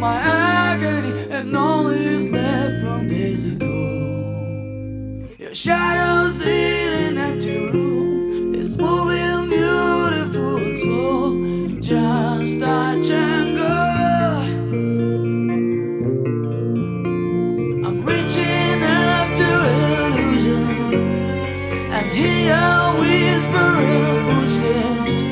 my agony, and all is left from days ago. Your shadows in an empty room, it's moving beautiful and slow. Just touch and go. I'm reaching out to illusion and hear whisper of footsteps.